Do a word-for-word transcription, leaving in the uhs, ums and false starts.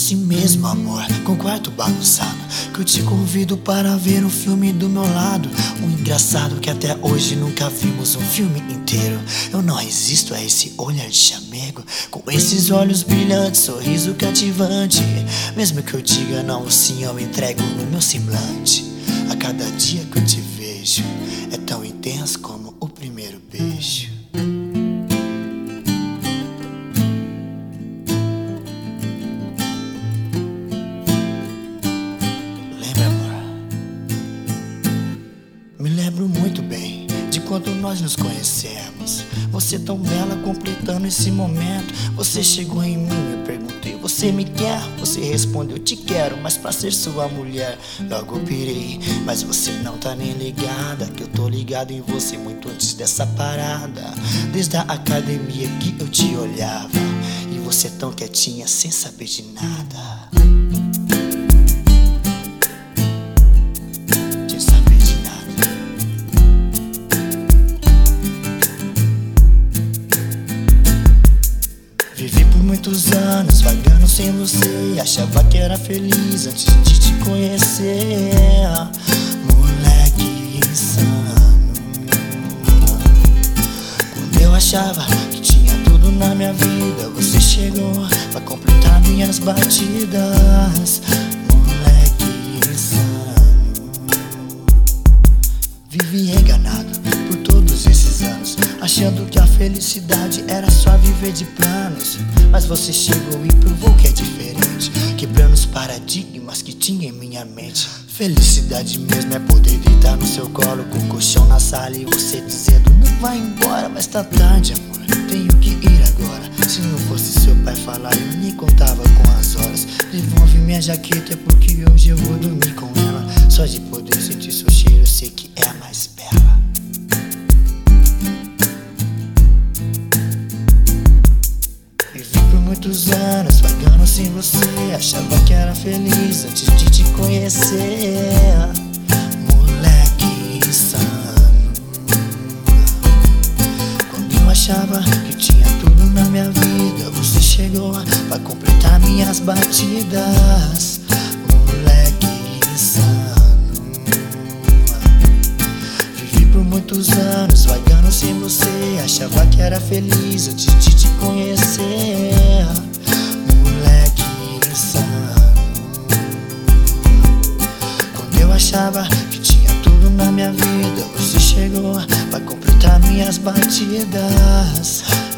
assim mesmo, amor, com o quarto bagunçado, que eu te convido para ver um filme do meu lado. O engraçado que até hoje nunca vimos um filme inteiro. Eu não resisto a esse olhar de chamego, com esses olhos brilhantes, sorriso cativante. Mesmo que eu diga não, sim, eu entrego no meu semblante. A cada dia que eu te vejo é tão intenso como o primeiro beijo. Me lembro muito bem de quando nós nos conhecemos. Você tão bela completando esse momento. Você chegou em mim, eu perguntei: você me quer? Você respondeu: te quero, mas pra ser sua mulher. Logo pirei, mas você não tá nem ligada, que eu tô ligado em você muito antes dessa parada. Desde a academia que eu te olhava, e você tão quietinha sem saber de nada. Muitos anos vagando sem você, achava que era feliz antes de te conhecer. Moleque insano. Quando eu achava que tinha tudo na minha vida, você chegou pra completar minhas batidas. Moleque insano. Vivi enganado por todos esses anos, achando que a felicidade era só viver de planos. Mas você chegou e provou que é diferente, quebrando os paradigmas que tinha em minha mente. Felicidade mesmo é poder deitar no seu colo, com o colchão na sala e você dizendo: não vai embora, mas tá tarde, amor, tenho que ir agora. Se não fosse seu pai falar, eu nem contava com as horas. Devolve minha jaqueta porque hoje eu vou dormir com ela. Só de poder sentir seu cheiro eu sei que é a mais bela. Muitos anos vagando sem você, achava que era feliz antes de te conhecer. Moleque insano. Quando eu achava que tinha tudo na minha vida, você chegou pra completar minhas batidas. Moleque insano. Vivi por muitos anos vagando sem você, achava que era feliz antes de te conhecer. Moleque insano. Quando eu achava que tinha tudo na minha vida, você chegou pra completar minhas batidas.